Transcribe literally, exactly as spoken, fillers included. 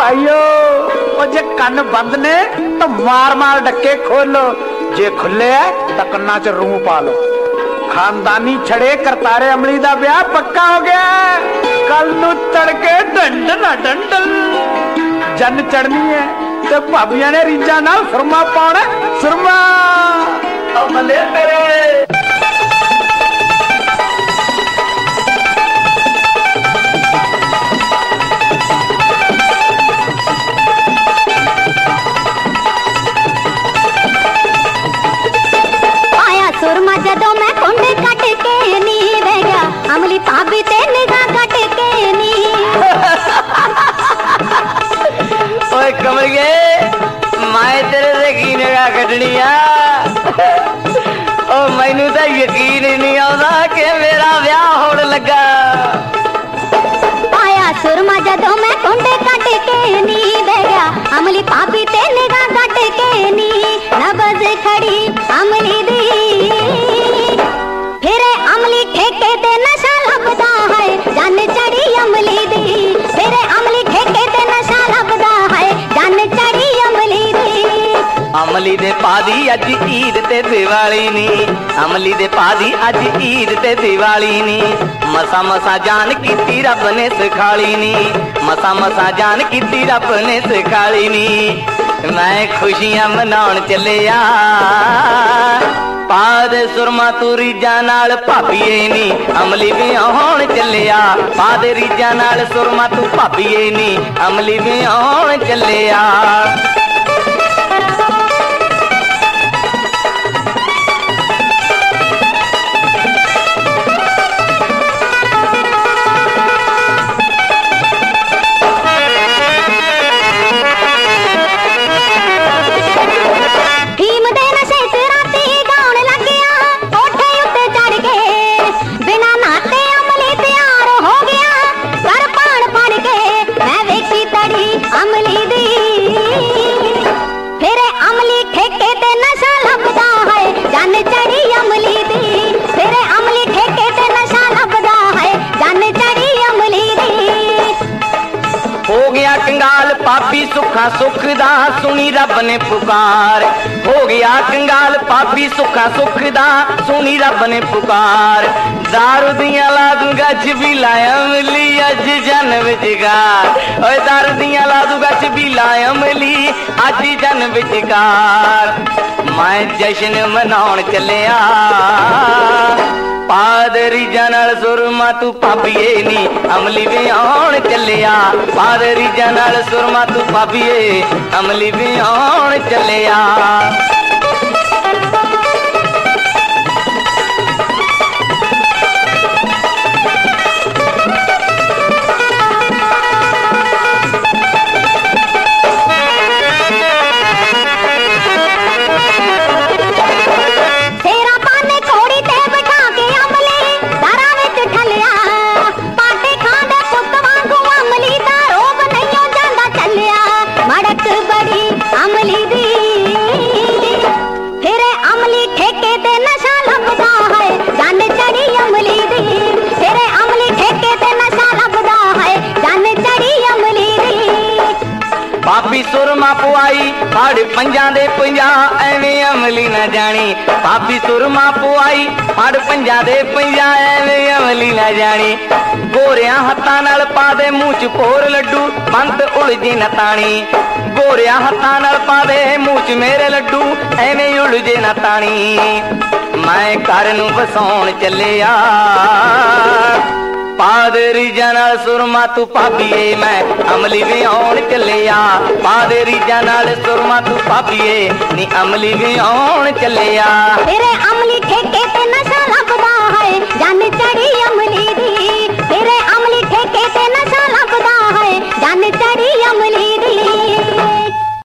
भाइयों जे कन्न बंद ने तो मार मार डके खोलो, जे खुले है तो कन्ना च रूह पा लो। खानदानी छड़े करतारे अमली दा ब्याह पक्का हो गया। कल नू तड़के डंडना डंडल जन चढ़नी है ते भाबिया ने रीजा नाल सुरमा पाउणा सुरमा अमले तेरे। सुरमा जदों मैं कुंड कट के नी बह गया अमली भाभी ते निगाह कट के नी। ओए कमल गए मैं तेरे से की निगाह कटनी आ। ओ मैनू तो यकीन ही नहीं आता कि मेरा ब्याह होने लगा। आया सुरमा जदों मैं कुंड कट के नी बह गया अमली भाभी ते निगाह कट के नी। नबज खड़ी अमली दी फिर अमली ठेके ते नशा लभदा है जन चढ़ी अमली दी। फिर अमली ठेके ते नशा लभदा है जन चढ़ी अमली दी। अमली दे पादी अज ईद ते दिवाली नी, अमली दे पादी अज ईद ते दिवाली नी। मसा मसा जान कीती रब ने सिखाली नी, मसा मसा जान कीती रब ने सिखाली नी। मैं खुशियां मनाउण चलिया पाद सुरमा तू रीजा नाल भाभीए नी अमली भी आउण चलिया। पाद रीजा नाल सुरमा तू भाभीए नी अमली भी आउण चलिया। कंगाल पापी सुखा सुख दा सुनी रब ने पुकार। हो गया कंगाल पापी सुखा सुख दा सुनी रब ने पुकार। दारू दियां ला दूंगा छबीला अमली अज जन विचकार। ओए दारू दियां ला दूंगा छबीला अमली अज जन विचकार। मैं जश्न मनाउण चलिया पाद रीजा नाल सुरमा तू भाभीए नी अमली भी आउण चलिया। पाद रीजा नाल सुरमा तू भाभीए अमली भी आउण चलिया। भाभी सुरमा पुआई फाड़ पंजा दे पंजा एवें अमली न जानी। भाभी सुरमा पुआई फाड़ पंजा दे पंजा एवें अमली न जानी। गोरियां हत्थां नाल पा दे मुंह च पोर लड्डू पंत उलझी न तानी। गोरियां हत्थां नाल पा दे मुंह च मेरे लड्डू एवें उलझे न तानी। मैं घर नूं वसाउण चलिया पाद रीजा नाल सुरमा तू भाभीए मैं अमली भी आउण चलिया। पाद रीजा नाल सुरमा तू भाभीए नी अमली भी आउण चलिया।